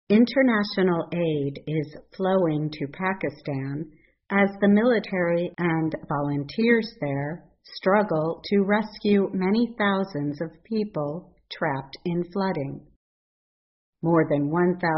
International aid is flowing to Pakistan as the military and volunteers there struggle to rescue many thousands of people trapped in flooding. More than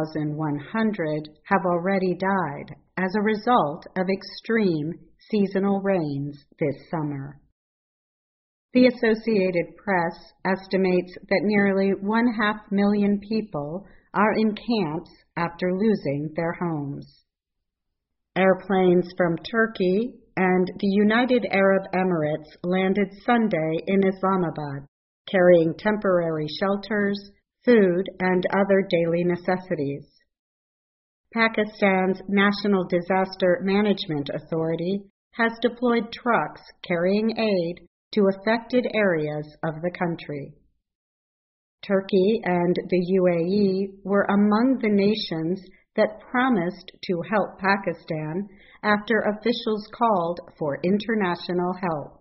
1,100 have already died as a result of extreme seasonal rains this summer. The Associated Press estimates that nearly 500,000 people are in camps after losing their homes. Airplanes from Turkey and the United Arab Emirates landed Sunday in Islamabad, carrying temporary shelters, food, and other daily necessities. Pakistan's National Disaster Management Authority has deployed trucks carrying aid to affected areas of the country. Turkey and the UAE were among the nations that promised to help Pakistan after officials called for international help.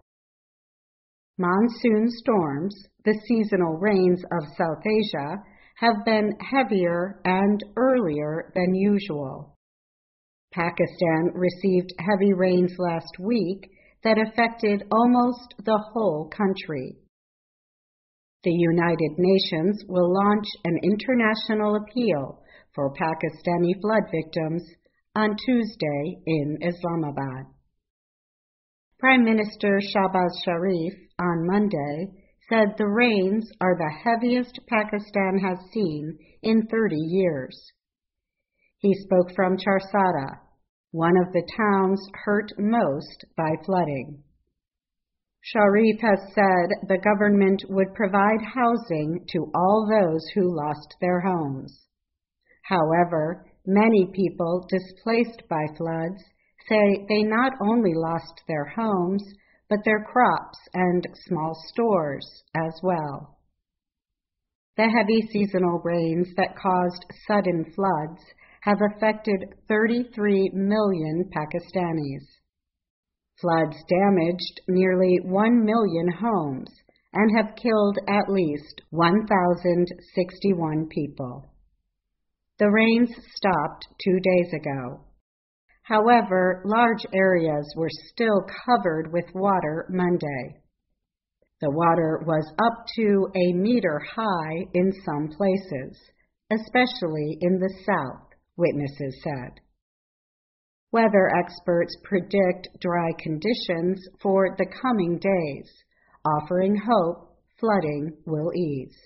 Monsoon storms, the seasonal rains of South Asia, have been heavier and earlier than usual. Pakistan received heavy rains last week that affected almost the whole country. The United Nations will launch an international appeal for Pakistani flood victims on Tuesday in Islamabad. Prime Minister Shahbaz Sharif on Monday said the rains are the heaviest Pakistan has seen in 30 years. He spoke from Charsada, one of the towns hurt most by flooding. Sharif has said the government would provide housing to all those who lost their homes. However, many people displaced by floods say they not only lost their homes, but their crops and small stores as well. The heavy seasonal rains that caused sudden floods have affected 33 million Pakistanis. Floods damaged nearly 1 million homes and have killed at least 1,061 people. The rains stopped 2 days ago. However, large areas were still covered with water Monday. The water was up to a meter high in some places, especially in the south, witnesses said. Weather experts predict dry conditions for the coming days, offering hope flooding will ease.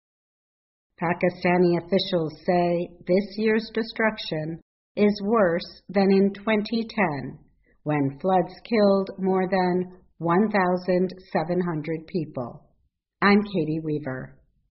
Pakistani officials say this year's destruction is worse than in 2010, when floods killed more than 1,700 people. I'm Katie Weaver.